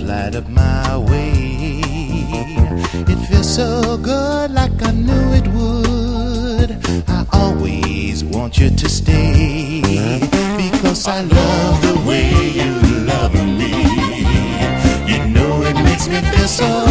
light up my way. It feels so good, like I knew it would. I always want you to stay, because I love the way you love me. You know it makes me feel so